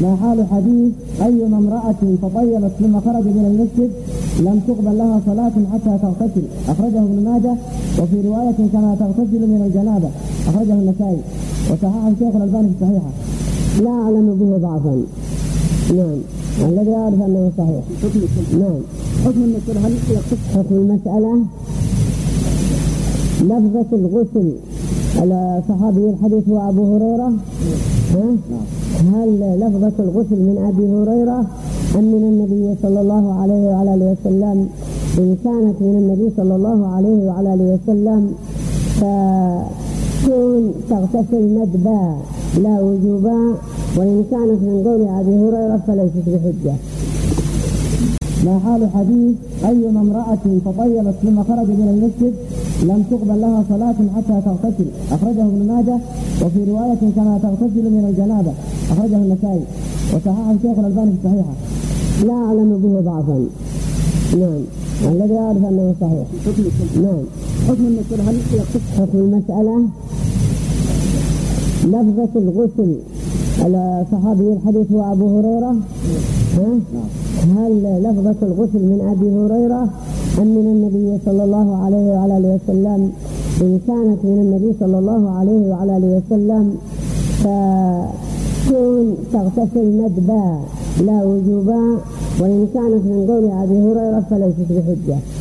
ما حال حديث أيما امرأة تطيبت ثم خرج من المسجد لم تقبل لها صلاة حتى تغتسل، أخرجه ابن ماجه، وفي رواية كما تغتسل من الجنابة، أخرجه النسائي، وصححه الشيخ الألباني في الصحيحة. لا أعلم به ضعفا. نعم، الذي أعرف أنه صحيح. نعم. حكم المسألة هل يقصد حكم المسألة لفظة الغسل على صحابي الحديث هو أبو هريرة. هل لفظة الغسل من أبي هريرة أم من النبي صلى الله عليه وعلى آله وسلم؟ إن كانت من النبي صلى الله عليه وعلى آله وسلم فتكون تغتسل ندبا لا وجوبا، وإن كانت من قول أبي هريرة فليست بحجة. ما حال حديث أيما امرأة تطيبت ثم خرج من المسجد لم تقبل لها صلاة حتى تغتسل، أخرجه ابن ماجه، وفي رواية كما تغتسل من الجنابة، أخرجه النسائي، وصححه الشيخ الألباني في الصحيحة. لا أعلم به ضعفا. نعم، الذي أعرف أنه صحيح. نعم. حكم المسألة هل يقصد حكم المسألة لفظة الغسل على صحابي الحديث هو أبو هريرة. هل لفظة الغسل من أبي هريرة أم من النبي صلى الله عليه وعلى آله وسلم؟ إن كانت من النبي صلى الله عليه وعلى آله وسلم فتكون تغتسل ندبا لا وجوبا، وإن كانت من قول أبي هريرة فليست بحجة.